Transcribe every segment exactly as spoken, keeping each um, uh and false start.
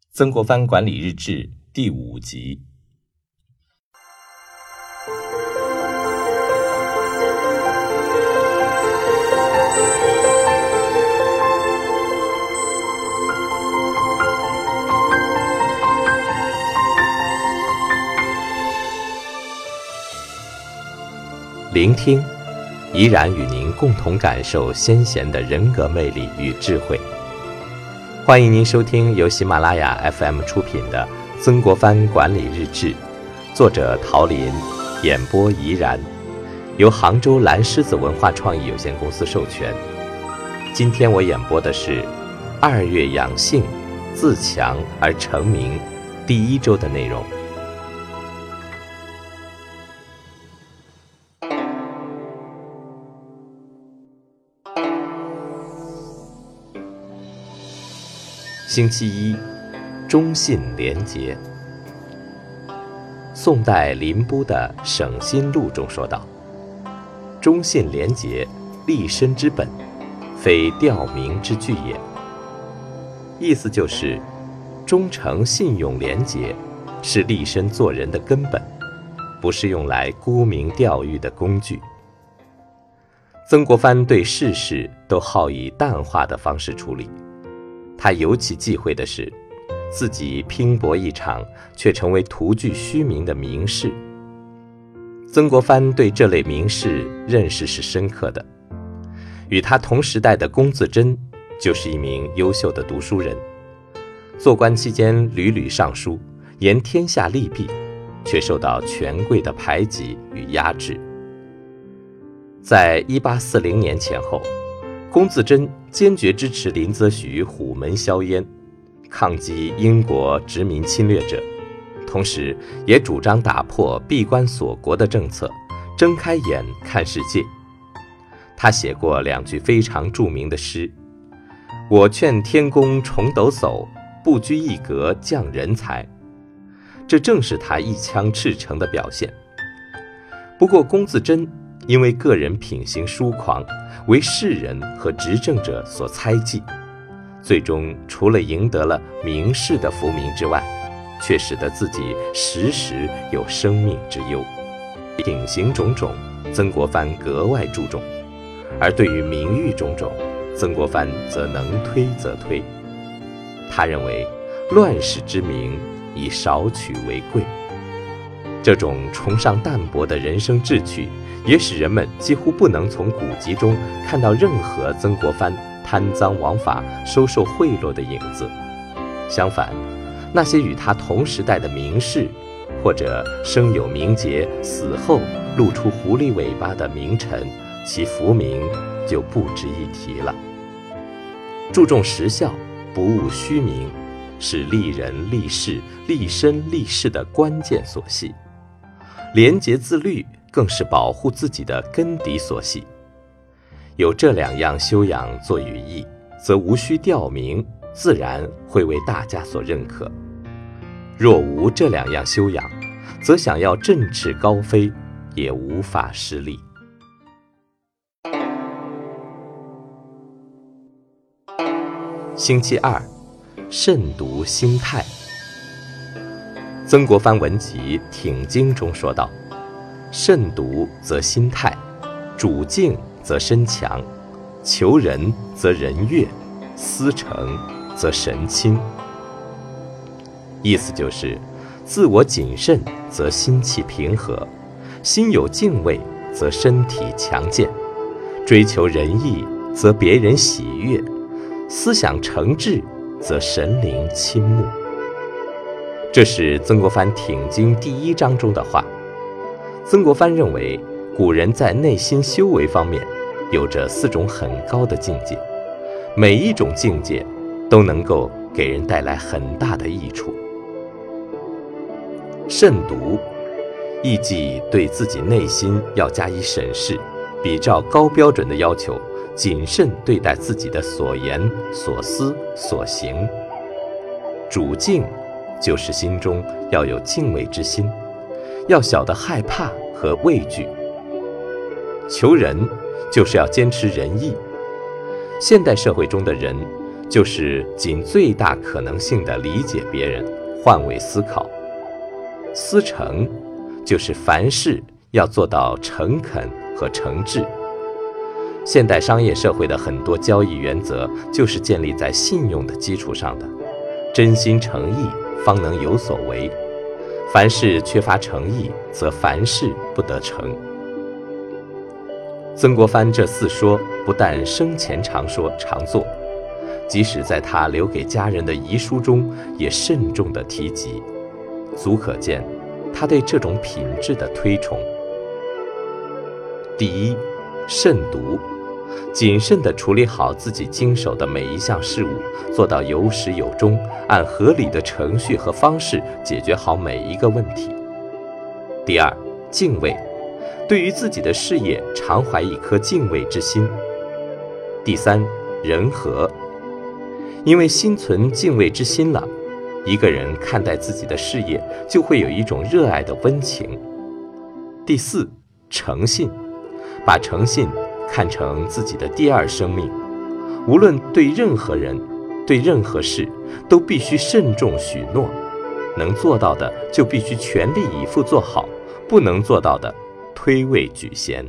曾国藩管理日志第五集。聆听，怡然与您共同感受先贤的人格魅力与智慧。欢迎您收听由喜马拉雅 F M 出品的《曾国藩管理日志》，作者陶林，演播怡然，由杭州蓝狮子文化创意有限公司授权。今天我演播的是二月养性，自强而成名第一周的内容。星期一，忠信廉洁。宋代林逋的《省心录》中说道：忠信廉洁，立身之本，非吊民之具也。意思就是，忠诚、信用、廉洁是立身做人的根本，不是用来沽名钓誉的工具。曾国藩对世事都好以淡化的方式处理。他尤其忌讳的是，自己拼搏一场，却成为徒具虚名的名士。曾国藩对这类名士认识是深刻的。与他同时代的龚自珍就是一名优秀的读书人，做官期间屡屡上书，言天下利弊，却受到权贵的排挤与压制。在一八四零年前后，龚自珍坚决支持林则徐虎门销烟，抗击英国殖民侵略者，同时也主张打破闭关锁国的政策，睁开眼看世界。他写过两句非常著名的诗：我劝天公重抖擞，不拘一格降人才。这正是他一腔赤诚的表现。不过龚自珍因为个人品行疏狂，为世人和执政者所猜忌，最终除了赢得了名士的浮名之外，却使得自己时时有生命之忧。品行种种，曾国藩格外注重，而对于名誉种种，曾国藩则能推则推。他认为乱世之名，以少取为贵。这种崇尚淡泊的人生志趣，也使人们几乎不能从古籍中看到任何曾国藩贪赃枉法、收受贿赂的影子。相反，那些与他同时代的名士，或者生有名节死后露出狐狸尾巴的名臣，其浮名就不值一提了。注重实效，不务虚名，是立人立事、立身立世的关键所系。廉洁自律更是保护自己的根底所系。有这两样修养做羽翼，则无需吊名，自然会为大家所认可。若无这两样修养，则想要振翅高飞，也无法施力。星期二，慎独心态。曾国藩文集《挺经》中说道：慎独则心态，主静则身强，求仁则人悦，思诚则神清。意思就是，自我谨慎则心气平和，心有敬畏则身体强健，追求仁义则别人喜悦，思想诚挚则神灵倾慕。这是曾国藩《挺经》第一章中的话。曾国藩认为，古人在内心修为方面有着四种很高的境界，每一种境界都能够给人带来很大的益处。慎独，意即对自己内心要加以审视，比照高标准的要求，谨慎对待自己的所言、所思、所行。主静，就是心中要有敬畏之心，要晓得害怕和畏惧。求仁，就是要坚持仁义。现代社会中的人就是尽最大可能性地理解别人，换位思考。思诚就是凡事要做到诚恳和诚挚。现代商业社会的很多交易原则就是建立在信用的基础上的，真心诚意方能有所为，凡事缺乏诚意，则凡事不得成。曾国藩这四说不但生前常说常做，即使在他留给家人的遗书中也慎重地提及，足可见他对这种品质的推崇。第一，慎独，谨慎地处理好自己经手的每一项事务，做到有始有终，按合理的程序和方式解决好每一个问题。第二，敬畏，对于自己的事业常怀一颗敬畏之心。第三，仁和，因为心存敬畏之心了，一个人看待自己的事业就会有一种热爱的温情。第四，诚信，把诚信看成自己的第二生命，无论对任何人、对任何事，都必须慎重许诺，能做到的就必须全力以赴做好，不能做到的推诿举贤。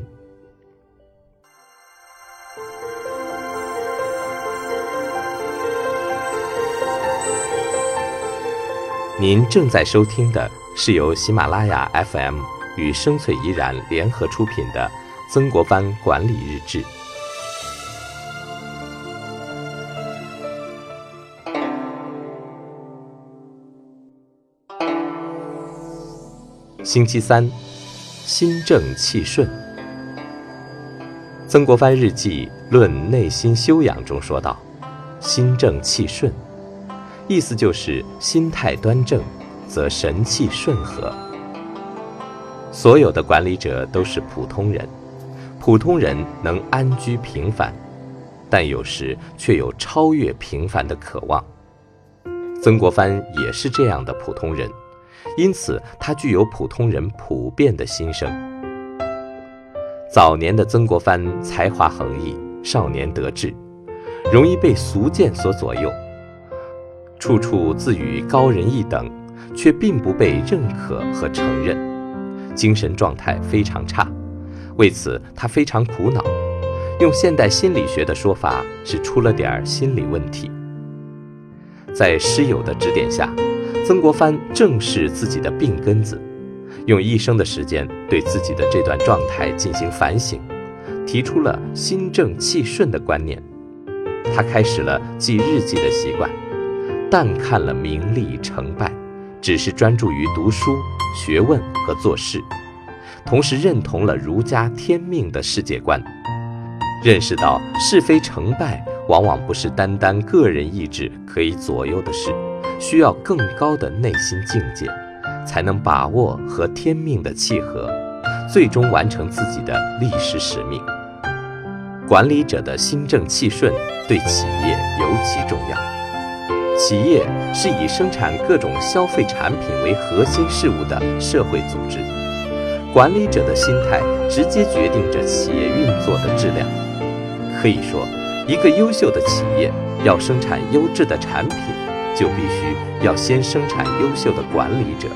您正在收听的是由喜马拉雅 F M 与生萃怡然联合出品的曾国藩管理日志。星期三，心正气顺。曾国藩日记论内心修养中说道，心正气顺，意思就是心态端正，则神气顺和。所有的管理者都是普通人，普通人能安居平凡，但有时却有超越平凡的渴望。曾国藩也是这样的普通人，因此他具有普通人普遍的心声。早年的曾国藩才华横溢，少年得志，容易被俗见所左右，处处自与高人一等，却并不被认可和承认，精神状态非常差。为此他非常苦恼，用现代心理学的说法是出了点心理问题。在师友的指点下，曾国藩正视自己的病根子，用一生的时间对自己的这段状态进行反省，提出了心正气顺的观念。他开始了记日记的习惯，淡看了名利成败，只是专注于读书、学问和做事，同时认同了儒家天命的世界观，认识到是非成败往往不是单单个人意志可以左右的事，需要更高的内心境界，才能把握和天命的契合，最终完成自己的历史使命。管理者的心正气顺对企业尤其重要。企业是以生产各种消费产品为核心事务的社会组织，管理者的心态直接决定着企业运作的质量。可以说，一个优秀的企业要生产优质的产品，就必须要先生产优秀的管理者。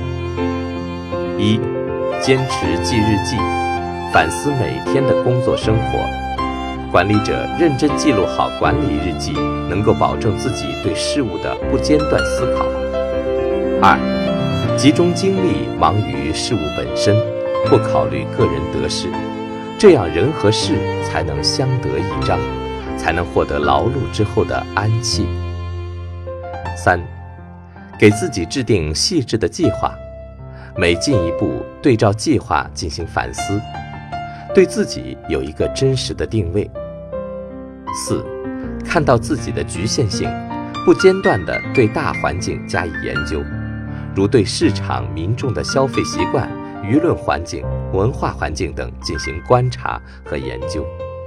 一，坚持记日记，反思每天的工作生活。管理者认真记录好管理日记，能够保证自己对事物的不间断思考。二，集中精力忙于事物本身，不考虑个人得失，这样人和事才能相得益彰，才能获得劳碌之后的安憩。三，给自己制定细致的计划，每进一步对照计划进行反思，对自己有一个真实的定位。四，看到自己的局限性，不间断地对大环境加以研究，如对市场民众的消费习惯、舆论环境、文化环境等进行观察和研究。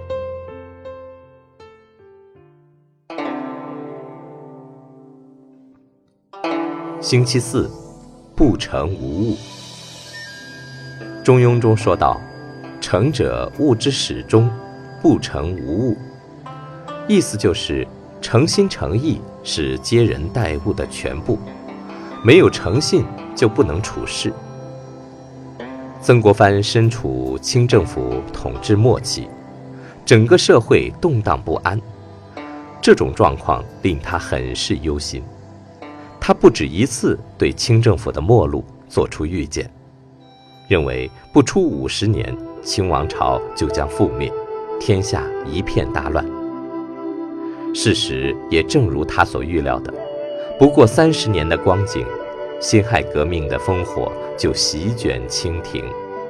星期四，不成无物。中庸中说道，成者物之始终，不成无物。意思就是诚心诚意是接人待物的全部，没有诚信就不能处事。曾国藩身处清政府统治末期，整个社会动荡不安，这种状况令他很是忧心。他不止一次对清政府的末路做出预见，认为不出五十年，清王朝就将覆灭，天下一片大乱。事实也正如他所预料的，不过三十年的光景，辛亥革命的烽火就席卷清廷。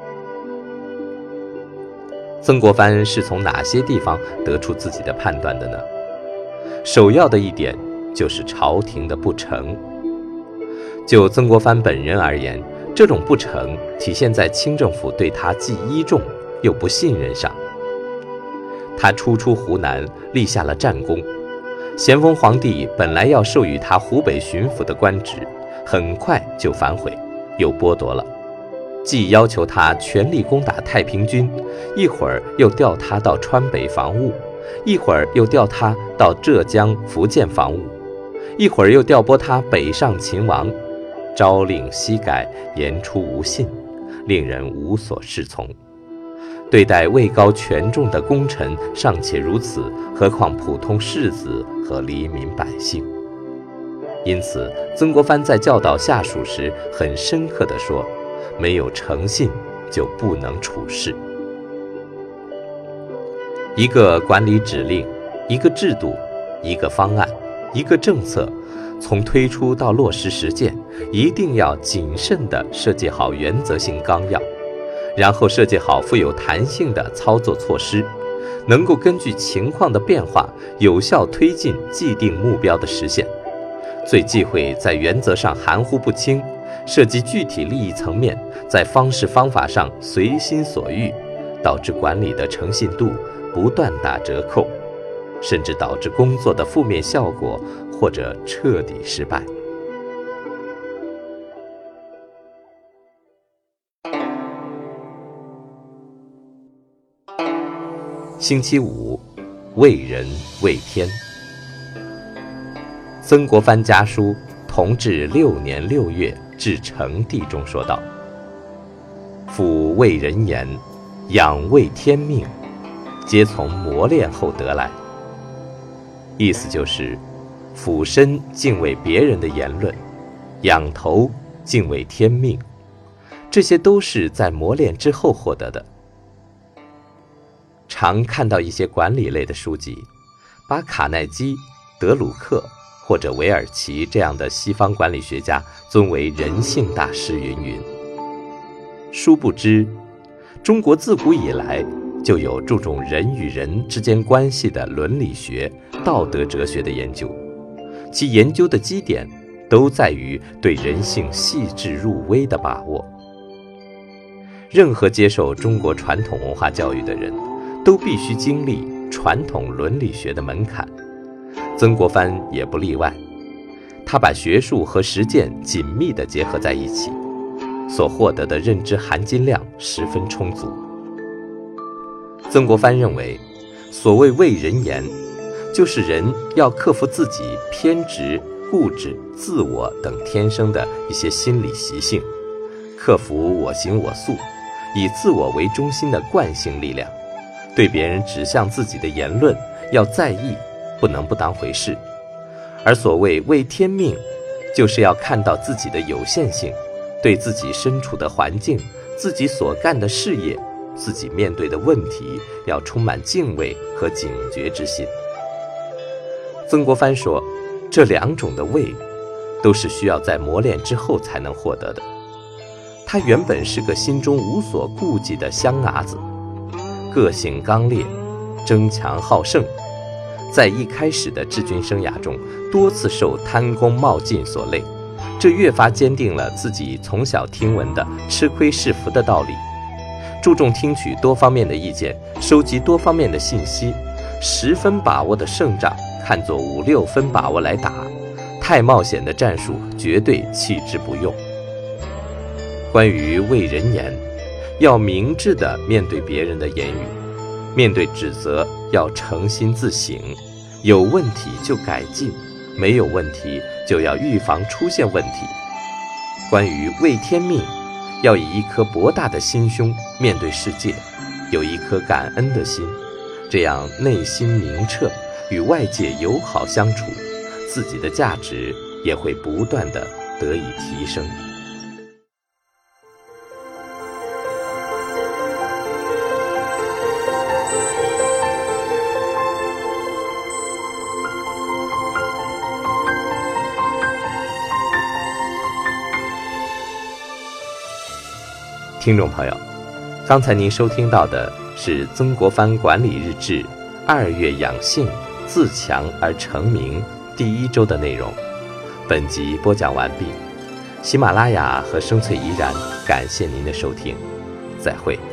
曾国藩是从哪些地方得出自己的判断的呢？首要的一点就是朝廷的不成。就曾国藩本人而言，这种不成体现在清政府对他既依重又不信任上。他初出湖南，立下了战功，咸丰皇帝本来要授予他湖北巡抚的官职，很快就反悔，又剥夺了，既要求他全力攻打太平军，一会儿又调他到川北防务，一会儿又调他到浙江福建防务，一会儿又调拨他北上勤王，朝令夕改，言出无信，令人无所适从。对待位高权重的功臣尚且如此，何况普通士子和黎民百姓？因此，曾国藩在教导下属时很深刻地说，没有诚信就不能处事。一个管理指令，一个制度，一个方案，一个政策，从推出到落实实践，一定要谨慎地设计好原则性纲要，然后设计好富有弹性的操作措施，能够根据情况的变化，有效推进既定目标的实现。最忌讳在原则上含糊不清，涉及具体利益层面，在方式方法上随心所欲，导致管理的诚信度不断打折扣，甚至导致工作的负面效果或者彻底失败。星期五，为人为天。曾国藩家书同治六年六月至成帝中说道：夫为人言，养为天命，皆从磨练后得来。意思就是俯身敬畏别人的言论，仰头敬畏天命，这些都是在磨练之后获得的。常看到一些管理类的书籍，把卡耐基、德鲁克或者韦尔奇这样的西方管理学家尊为人性大师云云。殊不知，中国自古以来就有注重人与人之间关系的伦理学、道德哲学的研究，其研究的基点都在于对人性细致入微的把握。任何接受中国传统文化教育的人，都必须经历传统伦理学的门槛，曾国藩也不例外。他把学术和实践紧密地结合在一起，所获得的认知含金量十分充足。曾国藩认为，所谓为人言，就是人要克服自己偏执、固执、自我等天生的一些心理习性，克服我行我素，以自我为中心的惯性力量。对别人指向自己的言论要在意，不能不当回事。而所谓为天命，就是要看到自己的有限性，对自己身处的环境、自己所干的事业、自己面对的问题，要充满敬畏和警觉之心。曾国藩说，这两种的畏，都是需要在磨练之后才能获得的。他原本是个心中无所顾忌的乡伢子，个性刚烈，争强好胜，在一开始的治军生涯中，多次受贪功冒进所累，这越发坚定了自己从小听闻的吃亏是福的道理。注重听取多方面的意见，收集多方面的信息，十分把握的胜仗看作五六分把握来打，太冒险的战术绝对弃之不用。关于为人言，要明智地面对别人的言语，面对指责要诚心自省， 有问题就改进，没有问题就要预防出现问题。关于畏天命，要以一颗博大的心胸面对世界，有一颗感恩的心，这样内心明澈，与外界友好相处，自己的价值也会不断地得以提升。听众朋友，刚才您收听到的是曾国藩管理日志二月养性自强而成名第一周的内容。本集播讲完毕，喜马拉雅和声翠怡然感谢您的收听，再会。